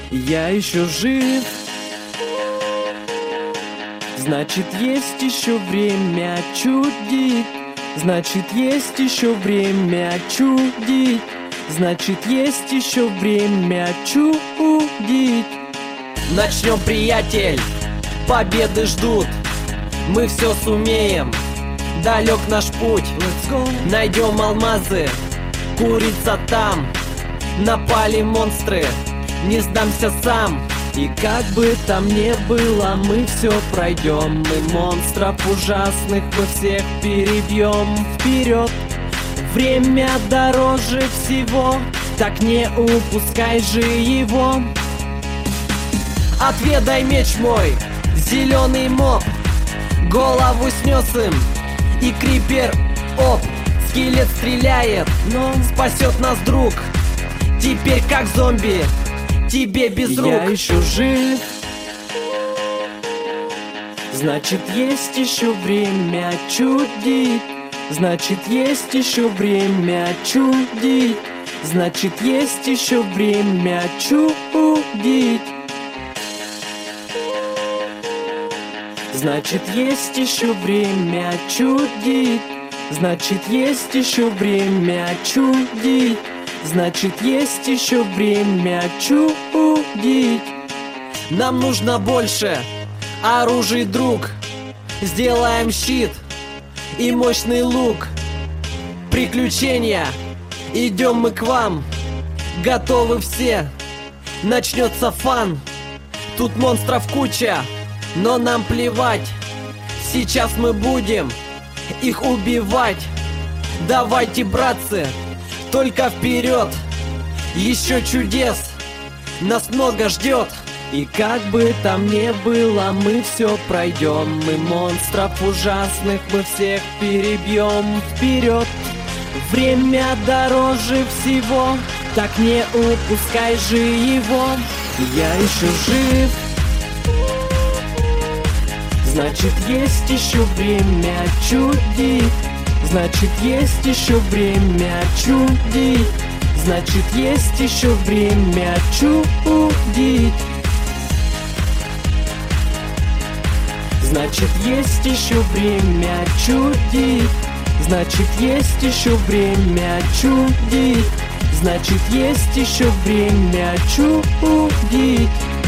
Я еще жив, значит есть еще время чудить. Значит есть еще время чудить. Значит есть еще время чудить. Начнем, приятель, победы ждут. Мы все сумеем, далек наш путь. Найдем алмазы, курица там. Напали монстры, не сдамся сам. И как бы там ни было, мы все пройдем. Мы монстров ужасных, мы всех перебьем. Вперед, время дороже всего, так не упускай же его. Отведай меч мой, зеленый моб. Голову снес им, и крипер оп. Скелет стреляет, но спасет нас друг. Теперь как зомби, тебе без рук. Я еще жив, значит есть еще время чудить. Значит есть еще время чудить. Значит есть еще время чудить. Значит есть еще время чудить. Значит есть еще время чудить. Значит есть еще время чудить. Нам нужно больше оружий, друг. Сделаем щит и мощный лук. Приключения, идем мы к вам. Готовы все, начнется фан. Тут монстров куча, но нам плевать. Сейчас мы будем их убивать. Давайте, братцы, только вперед. Еще чудес нас много ждет. И как бы там ни было, мы все пройдем. Мы монстров ужасных, мы всех перебьем. Вперед, время дороже всего, так не упускай же его. Я еще жив, значит есть еще время чудить. Значит есть еще время чудить. Значит есть еще время чудить. Значит есть еще время чудить. Значит есть еще время чудить. Значит есть еще время чудить.